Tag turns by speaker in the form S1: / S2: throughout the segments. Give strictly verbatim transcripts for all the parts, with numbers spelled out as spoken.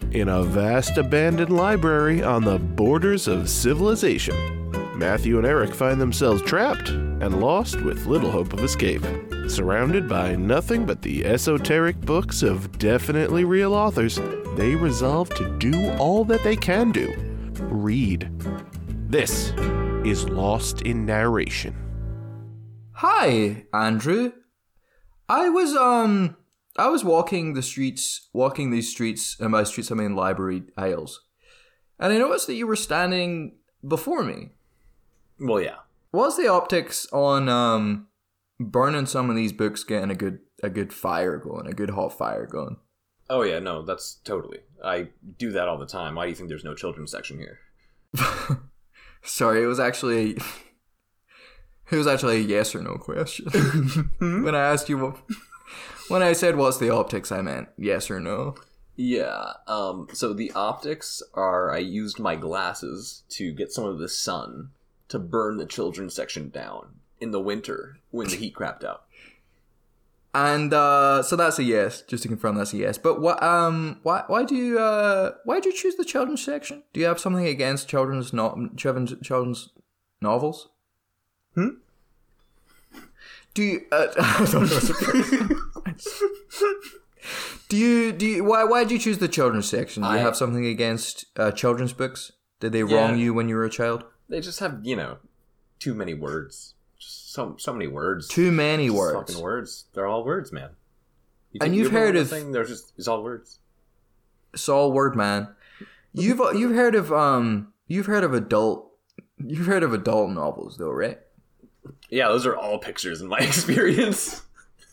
S1: In a vast abandoned library on the borders of civilization, Matthew and Eric find themselves trapped and lost with little hope of escape. Surrounded by nothing but the esoteric books of definitely real authors, they resolve to do all that they can do. Read. This is Lost in Narration.
S2: Hi, Andrew. I was, um, I was walking the streets, walking these streets, and by streets I mean library aisles, and I noticed that you were standing before me.
S3: Well, yeah.
S2: What's the optics on, um, burning some of these books, getting a good, a good fire going, a good hot fire going?
S3: Oh, yeah, no, that's totally. I do that all the time. Why do you think there's no children's section here?
S2: Sorry, it was actually... It was actually a yes or no question. When I asked you, when I said what's the optics, I meant yes or no.
S3: Yeah, um, so the optics are I used my glasses to get some of the sun to burn the children's section down in the winter when the heat crapped out.
S2: And uh, so that's a yes, just to confirm that's a yes. But what? Um, why? Why do you? Uh, why did you choose the children's section? Do you have something against children's no- children's children's novels?
S3: Hmm.
S2: Do you? Uh, do you? Do you? Why? Why did you choose the children's section? Do you
S3: I,
S2: have something against uh, children's books? Did they
S3: yeah,
S2: wrong you when you were a child?
S3: They just have, you know, too many words. Just so so many words.
S2: Too many
S3: just
S2: words.
S3: Fucking words. They're all words, man. You
S2: and you've heard of
S3: thing? They're just it's all words.
S2: It's all word, man. You've you've heard of um you've heard of adult you've heard of adult novels though, right?
S3: Yeah, those are all pictures in my experience.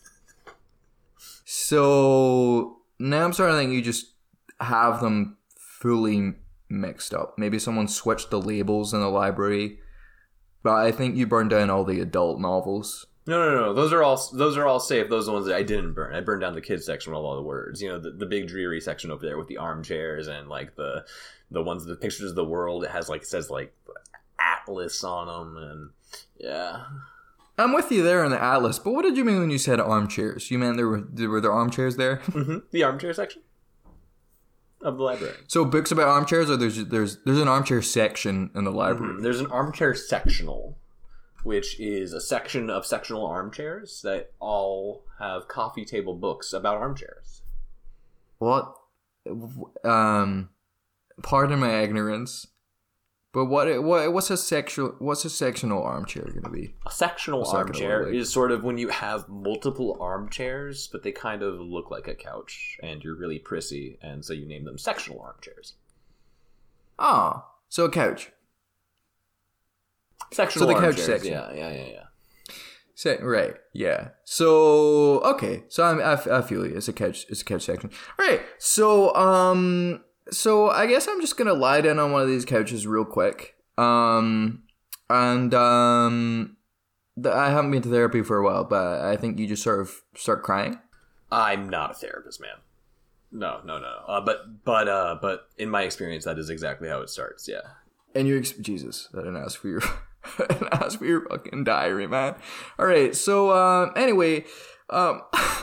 S2: So now I'm starting to think you just have them fully mixed up. Maybe someone switched the labels in the library, but I think you burned down all the adult novels.
S3: No, no, no. Those are all those are all safe. Those are the ones that I didn't burn. I burned down the kids section with all the words. You know, the, the big dreary section over there with the armchairs and like the the ones the pictures of the world. It has like it says like Atlas on them and yeah.
S2: I'm with you there in the Atlas, but what did you mean when you said armchairs? You meant there were there were there armchairs there?
S3: Mm-hmm. The armchair section of the library.
S2: So books about armchairs, or there's there's there's an armchair section in the library.
S3: Mm-hmm. There's an armchair sectional, which is a section of sectional armchairs that all have coffee table books about armchairs.
S2: What? Um, pardon my ignorance, but what what what's a sexual what's a sectional armchair going to be?
S3: A sectional
S2: What's that gonna
S3: armchair
S2: look like?
S3: is sort of when you have multiple armchairs, but they kind of look like a couch, and you're really prissy, and so you name them sectional armchairs.
S2: Ah, so a couch.
S3: Sectional
S2: So the couch
S3: armchairs,
S2: section.
S3: yeah, yeah, yeah, yeah.
S2: Se- right, yeah. So okay, so I'm, I, f- I feel you. It's a couch. It's a couch section. All right. So um, so I guess I'm just gonna lie down on one of these couches real quick. Um, and um, the, I haven't been to therapy for a while, but I think you just sort of start crying.
S3: I'm not a therapist, man. No, no, no. Uh, but but uh, but in my experience, that is exactly how it starts. Yeah.
S2: And you, ex- Jesus, I didn't ask for your, I didn't ask for your fucking diary, man. All right, so um, anyway, um,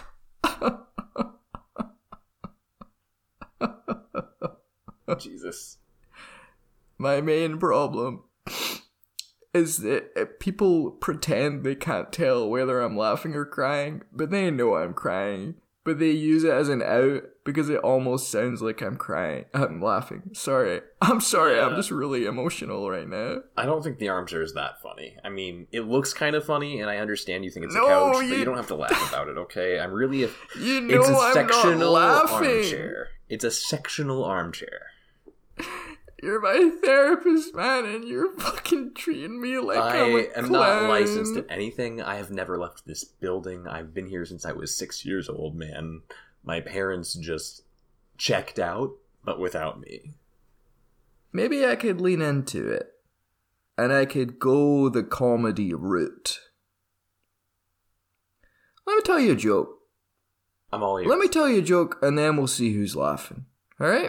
S3: Jesus.
S2: my main problem is that people pretend they can't tell whether I'm laughing or crying, but they know I'm crying. But they use it as an out because it almost sounds like I'm crying. I'm laughing. Sorry. I'm sorry.
S3: Yeah.
S2: I'm just really emotional right now.
S3: I don't think the armchair is that funny. I mean, it looks kind of funny, and I understand you think it's
S2: No,
S3: a couch,
S2: you-
S3: but you don't have to laugh about it, okay? I'm really a...
S2: You know
S3: It's a
S2: I'm not
S3: sectional
S2: laughing.
S3: armchair. It's a sectional armchair.
S2: You're my therapist, man, and you're fucking treating me like
S3: I
S2: I'm a
S3: am
S2: clown.
S3: not licensed at anything. I have never left this building. I've been here since I was six years old, man. My parents just checked out, but without me.
S2: Maybe I could lean into it, and I could go the comedy route. Let me tell you a joke.
S3: I'm all ears.
S2: Let me tell you a joke, and then we'll see who's laughing. All right?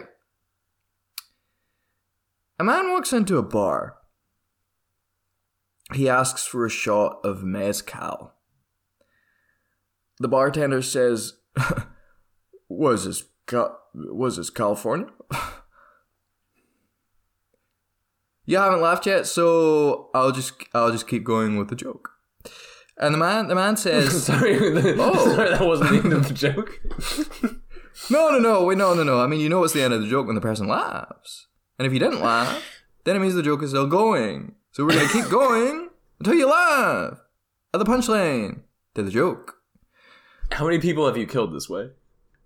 S2: A man walks into a bar. He asks for a shot of mezcal. The bartender says, "What is this, Cal- was this California? You haven't laughed yet, so I'll just I'll just keep going with the joke. And the man the man says,
S3: sorry, the,
S2: Oh.
S3: sorry, that wasn't the end of the joke.
S2: No, no, no, wait, no, no, no. I mean, you know it's the end of the joke when the person laughs. And if you didn't laugh, then it means the joke is still going. So we're going to keep going until you laugh at the punchline to the joke.
S3: How many people have you killed this way?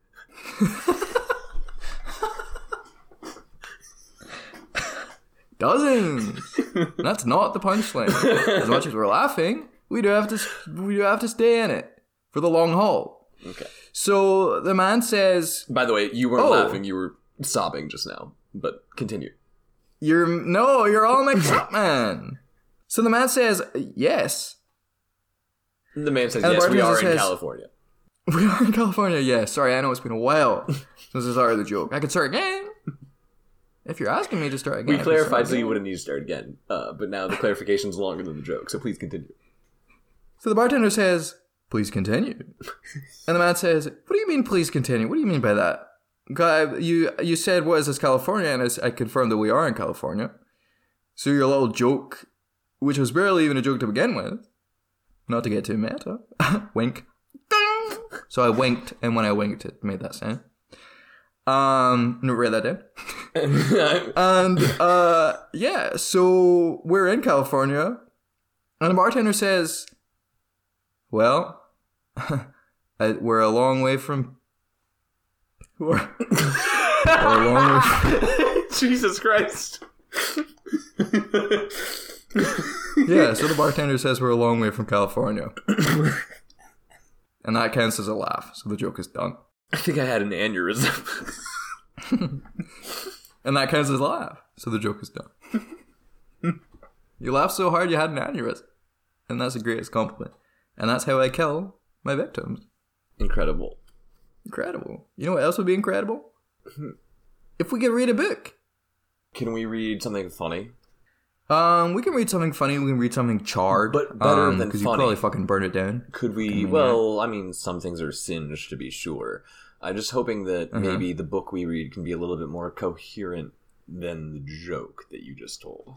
S2: Dozens. That's not the punchline. As much as we're laughing, we do have to we do have to stay in it for the long haul.
S3: Okay.
S2: So the man says,
S3: By the way, you weren't
S2: Oh.
S3: laughing, you were sobbing just now. But continue.
S2: "You're no, you're all mixed up, man." So the man says, "Yes,
S3: The man says,
S2: And the
S3: yes, we
S2: bartender
S3: are in
S2: says-
S3: California.
S2: we are in California." Yeah, sorry, I know it's been a while since I started the joke. I could start again if you're asking me to start again.
S3: We
S2: I can start
S3: clarified so
S2: again.
S3: you wouldn't need to start again. Uh, but now the clarification's longer than the joke, so please continue.
S2: So the bartender says, "Please continue." And the man says, "What do you mean, please continue? What do you mean by that? God, you you said, what is this, California?" And I, s- I confirmed that we are in California. So your little joke, which was barely even a joke to begin with, not to get too meta, wink. Ding! So I winked, and when I winked, it made that sound. Um, no, write that down. And, uh, yeah, so we're in California, and the bartender says, "Well, I, we're a long way from. We're, we're a long way from,
S3: Jesus Christ.
S2: yeah, so the bartender says we're a long way from California. And that counts as a laugh, so the joke is done.
S3: I think I had an aneurysm.
S2: And that counts as a laugh, so the joke is done. You laughed so hard you had an aneurysm. And that's the greatest compliment. And that's how I kill my victims.
S3: Incredible.
S2: Incredible. You know what else would be incredible? If we could read a book.
S3: Can we read something funny?
S2: Um, we can read something funny. We can read something charred,
S3: But better
S2: um,
S3: than
S2: because you
S3: funny.
S2: probably fucking burn it down.
S3: Could we?
S2: mean,
S3: well, I mean, some things are singed to be sure. I'm just hoping that
S2: Uh-huh.
S3: maybe the book we read can be a little bit more coherent than the joke that you just told.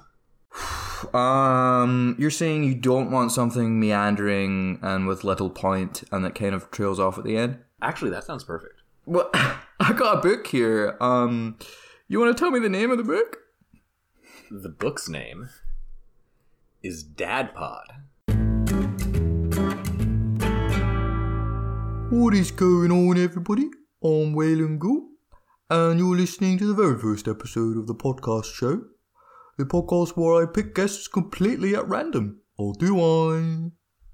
S2: Um, you're saying you don't want something meandering and with little point, and that kind of trails off at the end.
S3: Actually, that sounds perfect.
S2: Well, I got a book here. Um, you want to tell me the name of the book?
S3: The book's name is Dad Pod.
S2: What is going on, everybody? I'm Waylon Gould, and you're listening to the very first episode of the podcast show. The podcast where I pick guests completely at random. Or do I?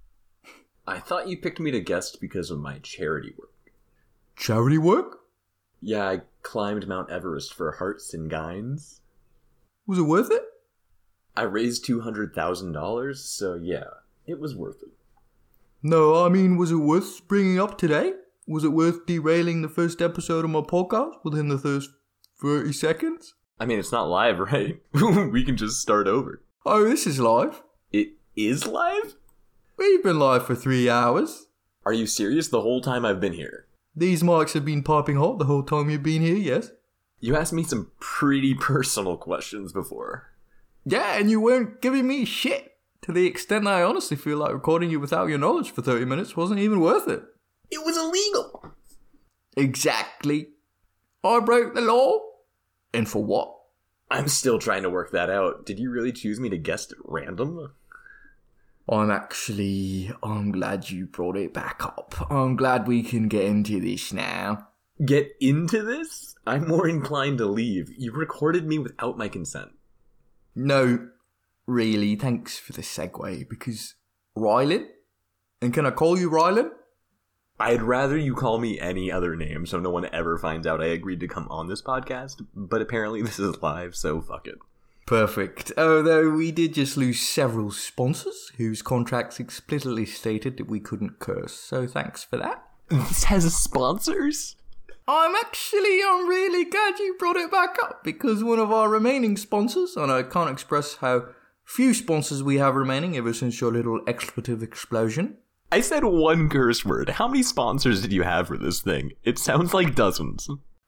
S3: I thought you picked me to guest because of my charity work.
S2: Charity work?
S3: Yeah, I climbed Mount Everest for Hearts and Guides.
S2: Was it worth it?
S3: I raised two hundred thousand dollars, so yeah, it was worth it.
S2: No, I mean, was it worth bringing up today? Was it worth derailing the first episode of my podcast within the first thirty seconds?
S3: I mean, it's not live, right? We can just start over.
S2: Oh, this is live.
S3: It is live?
S2: We've been live for three hours.
S3: Are you serious? The whole time I've been here?
S2: These mics have been popping hot the whole time you've been here, yes?
S3: You asked me some pretty personal questions before.
S2: Yeah, and you weren't giving me shit. To the extent that I honestly feel like recording you without your knowledge for thirty minutes wasn't even worth it.
S3: It was illegal!
S2: Exactly. I broke the law. And for what?
S3: I'm still trying to work that out. Did you really choose me to guest at random?
S2: I'm actually... I'm glad you brought it back up. I'm glad we can get into this now.
S3: Get into this? I'm more inclined to leave. You recorded me without my consent.
S2: No, really, thanks for the segue, because... Rylan? And can I call you Rylan?
S3: I'd rather you call me any other name so no one ever finds out I agreed to come on this podcast, but apparently this is live, so fuck it.
S2: Perfect. Although we did just lose several sponsors whose contracts explicitly stated that we couldn't curse, so thanks for that.
S3: This has sponsors?
S2: I'm actually, I'm really glad you brought it back up, because one of our remaining sponsors, and I can't express how few sponsors we have remaining ever since your little expletive explosion.
S3: I said one curse word. How many sponsors did you have for this thing? It sounds like dozens.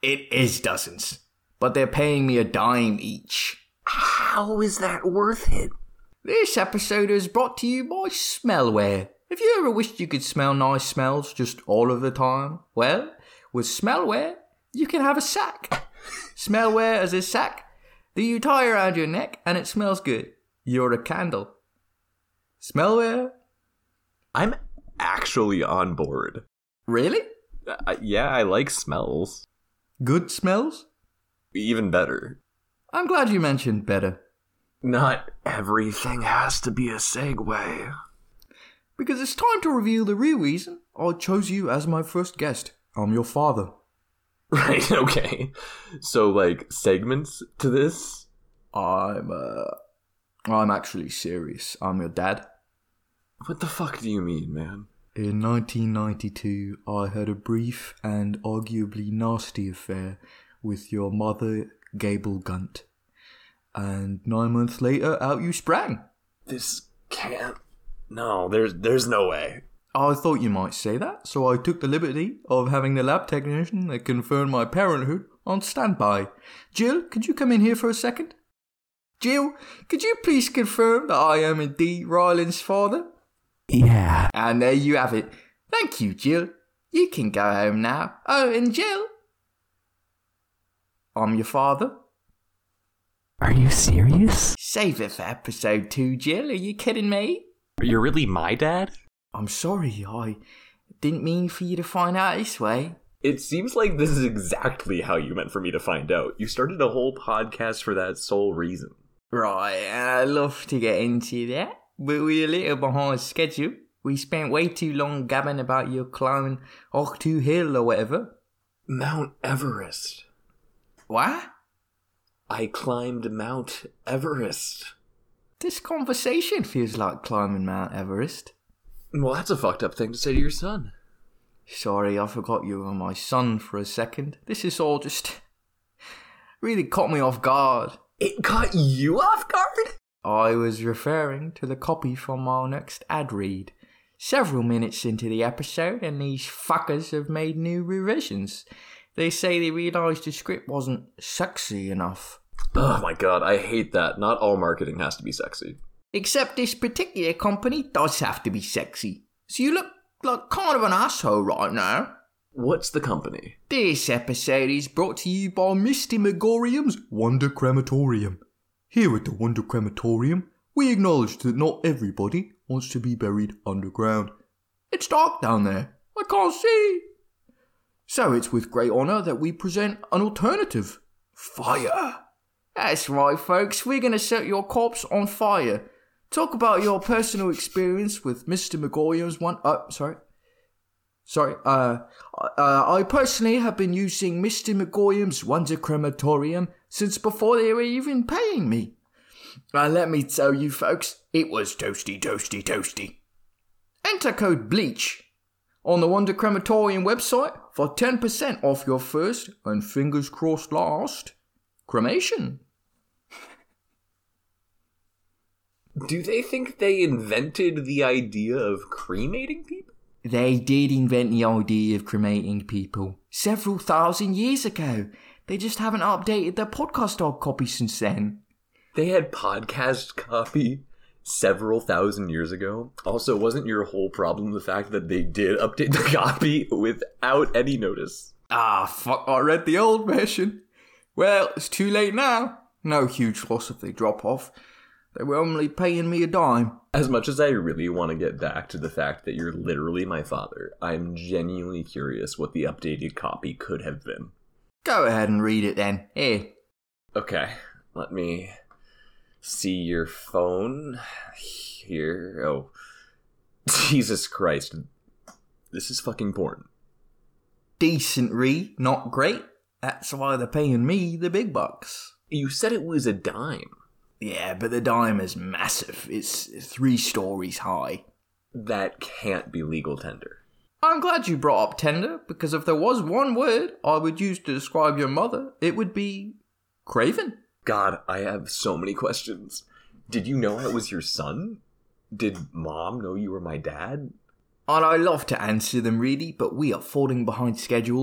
S2: It is dozens, but they're paying me a dime each.
S3: How is that worth it?
S2: This episode is brought to you by Smellware. Have you ever wished you could smell nice smells just all of the time? Well, with Smellware, you can have a sack. Smellware as a sack that you tie around your neck and it smells good. You're a candle. Smellware?
S3: I'm actually on board.
S2: Really?
S3: Uh, yeah, I like smells.
S2: Good smells?
S3: Even better.
S2: I'm glad you mentioned better.
S3: Not everything has to be a segue.
S2: Because it's time to reveal the real reason I chose you as my first guest. I'm your father.
S3: Right, okay. So, like, segments to this?
S2: I'm, uh... I'm actually serious. I'm your dad.
S3: What the fuck do you mean, man?
S2: In nineteen ninety-two, I had a brief and arguably nasty affair with your mother, Gable Gunt. And nine months later, out you sprang.
S3: This can't... No, there's there's no way.
S2: I thought you might say that, so I took the liberty of having the lab technician that confirmed my parenthood on standby. Jill, could you come in here for a second? Jill, could you please confirm that I am indeed Ryland's father?
S4: Yeah.
S2: And there you have it. Thank you, Jill. You can go home now. Oh, and Jill, I'm your father.
S4: Are you serious?
S2: Save it for episode two, Jill. Are you kidding me?
S3: You're really my dad?
S2: I'm sorry, I didn't mean for you to find out this way.
S3: It seems like this is exactly how you meant for me to find out. You started a whole podcast for that sole reason.
S2: Right, and I'd love to get into that, but we're a little behind schedule. We spent way too long gabbing about your climbing Octu Hill or whatever.
S3: Mount Everest.
S2: What?
S3: I climbed Mount Everest.
S2: This conversation feels like climbing Mount Everest.
S3: Well, that's a fucked up thing to say to your son.
S2: Sorry, I forgot you were my son for a second. This is all just really caught me off guard.
S3: It caught you off guard?
S2: I was referring to the copy from our next ad read. Several minutes into the episode, and these fuckers have made new revisions. They say they realised the script wasn't sexy enough.
S3: Oh my god, I hate that. Not all marketing has to be sexy.
S2: Except this particular company does have to be sexy. So you look like kind of an asshole right now.
S3: What's the company?
S2: This episode is brought to you by Mister Megorium's Wonder Crematorium. Here at the Wonder Crematorium, we acknowledge that not everybody wants to be buried underground. It's dark down there. I can't see. So it's with great honour that we present an alternative. Fire. That's right, folks. We're going to set your corpse on fire. Talk about your personal experience with Mister Megorium's one... Oh, sorry. Sorry. Uh, uh, I personally have been using Mister Megorium's Wonder Crematorium since before they were even paying me. And let me tell you, folks, it was toasty, toasty, toasty. Enter code BLEACH on the Wonder Crematorium website for ten percent off your first, and fingers crossed last, cremation.
S3: Do they think they invented the idea of cremating people?
S2: They did invent the idea of cremating people several thousand years ago. They just haven't updated their podcast dog copy since then.
S3: They had podcast copy several thousand years ago. Also, wasn't your whole problem the fact that they did update the copy without any notice?
S2: Ah, fuck, I read the old version. Well, it's too late now. No huge loss if they drop off. They were only paying me a dime.
S3: As much as I really want to get back to the fact that you're literally my father, I'm genuinely curious what the updated copy could have been.
S2: Go ahead and read it then. Here.
S3: Okay, let me see your phone. Here. Oh. Jesus Christ. This is fucking porn.
S2: Decent read, not great. That's why they're paying me the big bucks.
S3: You said it was a dime.
S2: Yeah, but the dime is massive. It's three stories high.
S3: That can't be legal tender.
S2: I'm glad you brought up tender, because if there was one word I would use to describe your mother, it would be craven.
S3: God, I have so many questions. Did you know I was your son? Did Mom know you were my dad?
S2: And I love to answer them really, but we are falling behind schedule.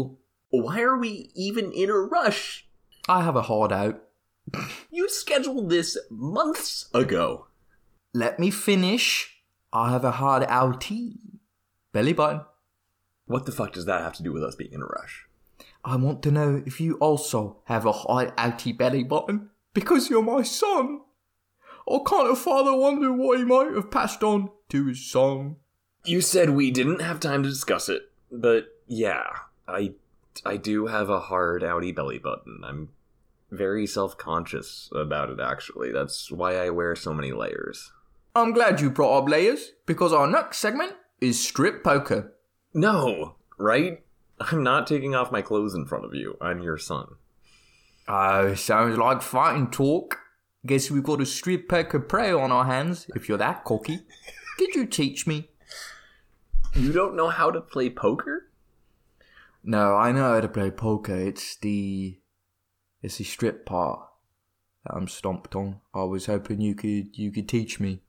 S3: Why are we even in a rush?
S2: I have a hard out.
S3: You scheduled this months ago.
S2: Let me finish. I have a hard outie. Belly button.
S3: What the fuck does that have to do with us being in a rush?
S2: I want to know if you also have a hard outie belly button. Because you're my son. Or can't a father wonder what he might have passed on to his son?
S3: You said we didn't have time to discuss it, but yeah, I I do have a hard outie belly button. I'm very self-conscious about it, actually. That's why I wear so many layers.
S2: I'm glad you brought up layers, because our next segment is strip poker.
S3: No, right? I'm not taking off my clothes in front of you. I'm your son.
S2: Oh, sounds like fighting talk. Guess we've got a strip poker pro on our hands, if you're that cocky. Could you teach me?
S3: You don't know how to play poker?
S2: No, I know how to play poker. It's the... It's the strip part that I'm stomped on. I was hoping you could you could teach me.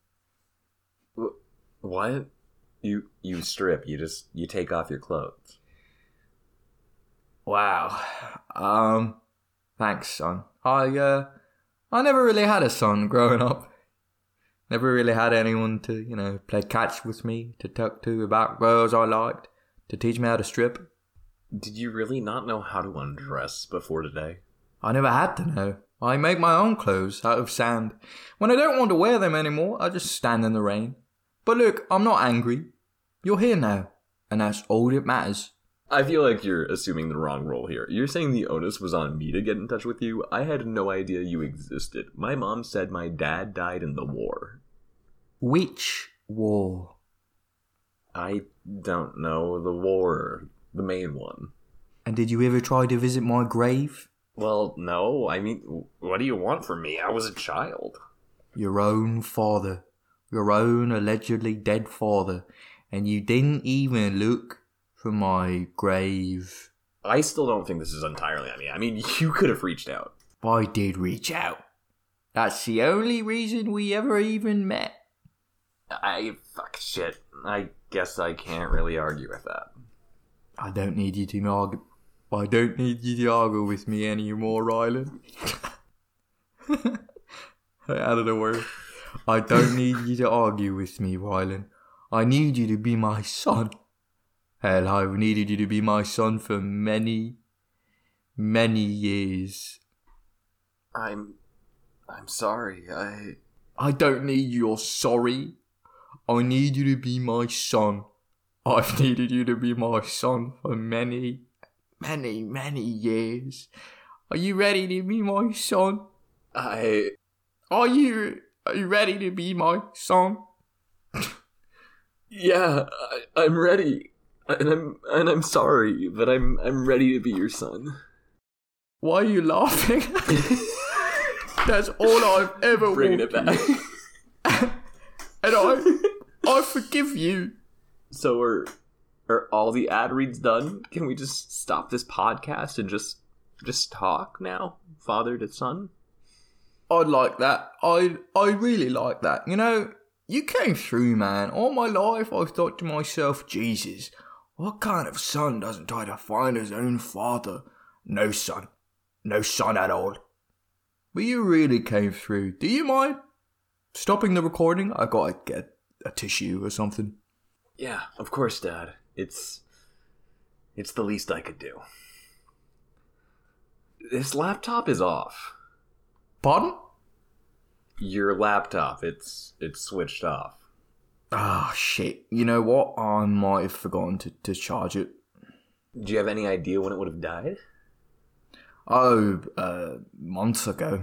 S3: What? You you strip, you just, you take off your clothes.
S2: Wow. Um, thanks, son. I, uh, I never really had a son growing up. Never really had anyone to, you know, play catch with me, to talk to about girls I liked, to teach me how to strip.
S3: Did you really not know how to undress before today?
S2: I never had to know. I make my own clothes out of sand. When I don't want to wear them anymore, I just stand in the rain. But look, I'm not angry. You're here now, and that's all that matters.
S3: I feel like you're assuming the wrong role here. You're saying the onus was on me to get in touch with you? I had no idea you existed. My mom said my dad died in the war.
S2: Which war?
S3: I don't know. The war. The main one.
S2: And did you ever try to visit my grave?
S3: Well, no. I mean, what do you want from me? I was a child.
S2: Your own father. Your own allegedly dead father. And you didn't even look for my grave.
S3: I still don't think this is entirely on me. I mean, you could have reached out.
S2: I did reach out. That's the only reason we ever even met.
S3: I... fuck shit. I guess I can't really argue with that.
S2: I don't need you to argue. I don't need you to argue with me anymore, Rylan. I added a word. I don't need you to argue with me, Rylan. I need you to be my son. Hell, I've needed you to be my son for many, many years.
S3: I'm... I'm sorry. I...
S2: I don't need your sorry. I need you to be my son. I've needed you to be my son for many, many, many years. Are you ready to be my son?
S3: I...
S2: Are you... Are you ready to be my son?
S3: Yeah, I, I'm ready. And I'm and I'm sorry, but I'm I'm ready to be your son.
S2: Why are you laughing? That's all I've ever
S3: Bringing it back.
S2: And I I forgive you.
S3: So are are all the ad reads done? Can we just stop this podcast and just just talk now, father to son?
S2: I'd like that. I I really like that. You know, you came through, man. All my life I've thought to myself, Jesus, what kind of son doesn't try to find his own father? No son. No son at all. But you really came through. Do you mind stopping the recording? I gotta get a tissue or something.
S3: Yeah, of course, Dad. It's... It's the least I could do. This laptop is off.
S2: Pardon?
S3: Your laptop, it's it's switched off.
S2: Ah, oh, shit. You know what? I might have forgotten to, to charge it.
S3: Do you have any idea when it would have died?
S2: Oh, uh, months ago.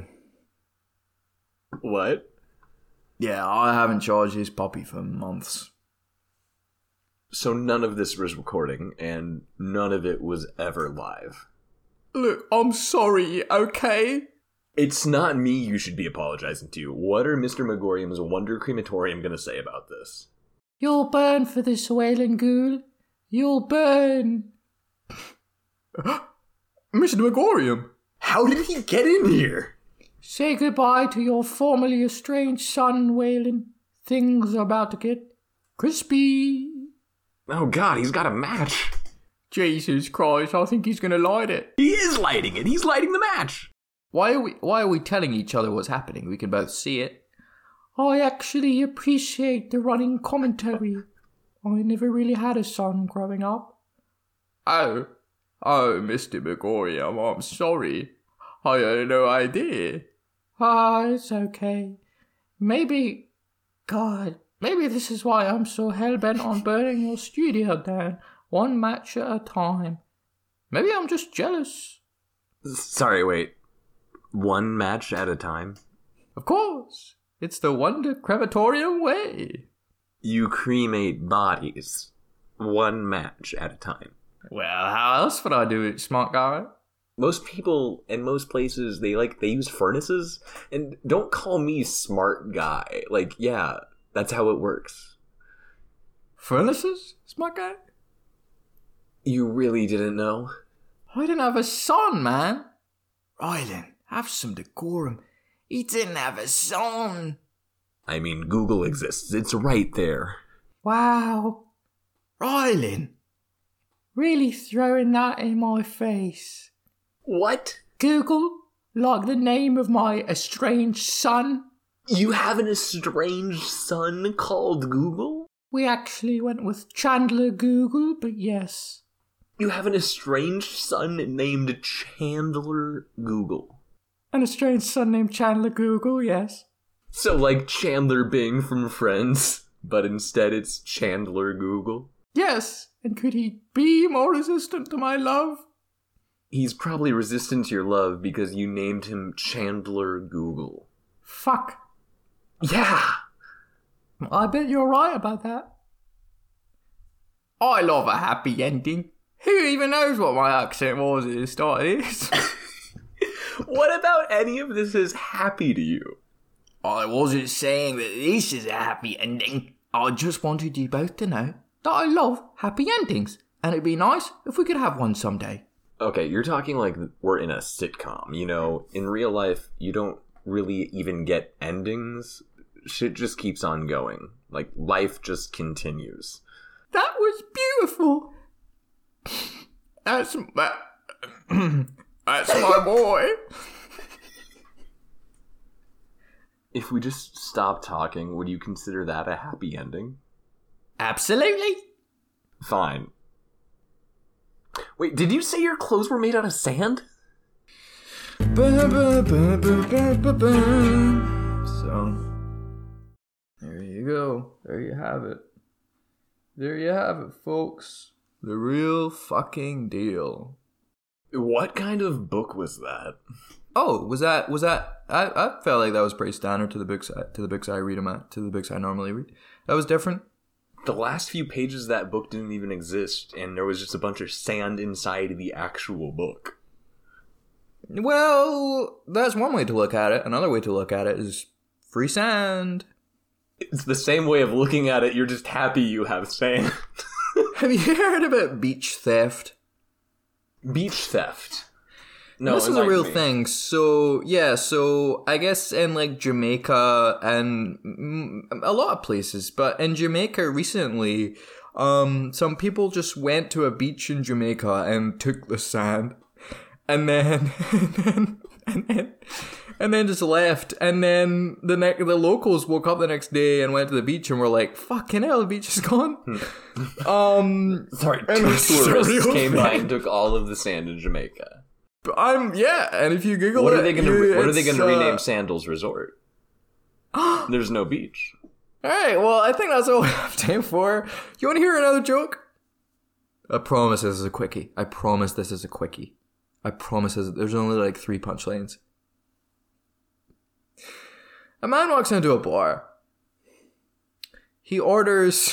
S3: What?
S2: Yeah, I haven't charged this puppy for months.
S3: So none of this was recording, and none of it was ever live.
S2: Look, I'm sorry, okay?
S3: It's not me you should be apologizing to. What are Mister Megorium's Wonder Crematorium gonna say about this?
S2: You'll burn for this, Wayland Ghoul. You'll burn. Mister Megorium!
S3: How did he get in here?
S2: Say goodbye to your formerly estranged son, Wayland. Things are about to get crispy.
S3: Oh god, he's got a match.
S2: Jesus Christ, I think he's gonna light it.
S3: He is lighting it. He's lighting the match.
S2: Why are we why are we telling each other what's happening? We can both see it. I actually appreciate the running commentary. I never really had a son growing up. Oh. Oh, Mister McGorium, I'm sorry. I had no idea. Ah, it's okay. Maybe... God, maybe this is why I'm so hell-bent on burning your studio down, one match at a time. Maybe I'm just jealous.
S3: Sorry, wait. One match at a time?
S2: Of course. It's the Wonder Crematorium way.
S3: You cremate bodies one match at a time.
S2: Well, how else would I do it, smart guy?
S3: Most people in most places, they like they use furnaces. And don't call me smart guy. Like, yeah, that's how it works.
S2: Furnaces, smart guy?
S3: You really didn't know?
S2: I didn't have a son, man. Rylan, have some decorum. He didn't have a son.
S3: I mean, Google exists. It's right there.
S2: Wow. Rylan. Really throwing that in my face.
S3: What?
S2: Google, like the name of my estranged son.
S3: You have an estranged son called Google?
S2: We actually went with Chandler Google, but yes.
S3: You have an estranged son named Chandler Google.
S2: An estranged son named Chandler Google, yes.
S3: So like Chandler Bing from Friends, but instead it's Chandler Google?
S2: Yes, and could he be more resistant to my love?
S3: He's probably resistant to your love because you named him Chandler Google.
S2: Fuck.
S3: Yeah!
S2: I bet you're right about that. I love a happy ending. Who even knows what my accent was at the start of this?
S3: What about any of this is happy to you?
S2: I wasn't saying that this is a happy ending. I just wanted you both to know that I love happy endings. And it'd be nice if we could have one someday.
S3: Okay, you're talking like we're in a sitcom. You know, in real life, you don't really even get endings. Shit just keeps on going. Like, life just continues.
S2: That was beautiful. That's my... That's my boy.
S3: If we just stop talking, would you consider that a happy ending?
S2: Absolutely.
S3: Fine. Wait, did you say your clothes were made out of sand?
S2: So, there you go. There you have it. There you have it, folks. The real fucking deal.
S3: What kind of book was that?
S2: Oh, was that, was that, I, I felt like that was pretty standard to the books, to the books I read them at, to the books I normally read. That was different.
S3: The last few pages of that book didn't even exist, and there was just a bunch of sand inside the actual book.
S2: Well, that's one way to look at it. Another way to look at it is free sand.
S3: It's the same way of looking at it, you're just happy you have sand.
S2: Have you heard about beach theft?
S3: Beach theft? No,
S2: this is a real
S3: me.
S2: thing. So, yeah, so I guess in like Jamaica and mm, a lot of places, but in Jamaica recently, um, some people just went to a beach in Jamaica and took the sand. And then, and then, and then, and then just left. And then the ne- the locals woke up the next day and went to the beach and were like, "Fucking hell, the beach is gone." um,
S3: Sorry,
S2: and
S3: two
S2: that's a
S3: tourists
S2: real
S3: came by
S2: thing.
S3: and took all of the sand in Jamaica.
S2: I'm yeah, and if you Google
S3: What
S2: it,
S3: are they going to?
S2: you-
S3: What are they
S2: it's,
S3: going to
S2: uh,
S3: rename Sandals Resort? There's no beach.
S2: All right, well, I think that's all we have time for. You want to hear another joke? I promise this is a quickie. I promise this is a quickie. I promise this, there's only like three punchlines. A man walks into a bar. He orders...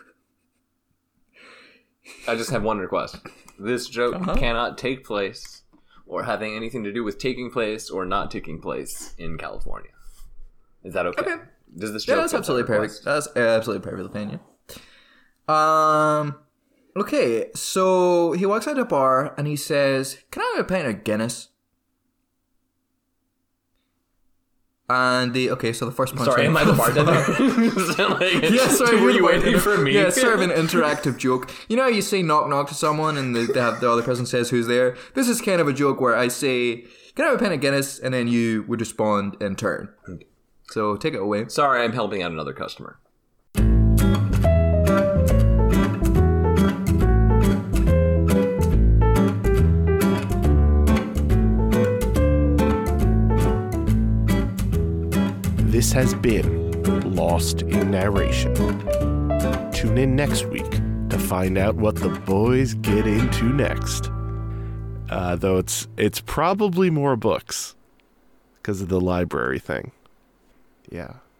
S3: I just have one request. This joke
S2: Uh-huh.
S3: cannot take place or having anything to do with taking place or not taking place in California. Is that okay?
S2: Okay.
S3: Does this
S2: Yeah,
S3: joke
S2: that's
S3: fit that
S2: absolutely perfect.
S3: request?
S2: That's absolutely perfect opinion. Um... Okay, so he walks out of a bar and he says, "Can I have a pint of Guinness?" And the okay, so the first punchline.
S3: Sorry, am I the bartender? like,
S2: Yeah, sorry.
S3: Were
S2: you're
S3: you
S2: the
S3: waiting
S2: bartender.
S3: for me?
S2: Yeah, it's sort of an interactive joke. You know how you say knock knock to someone and the, they have, the other person says who's there? This is kind of a joke where I say, can I have a pint of Guinness? And then you would respond in turn. So take it away.
S3: Sorry, I'm helping out another customer.
S1: This has been Lost in Narration. Tune in next week to find out what the boys get into next. Uh, though it's it's probably more books because of the library thing. Yeah.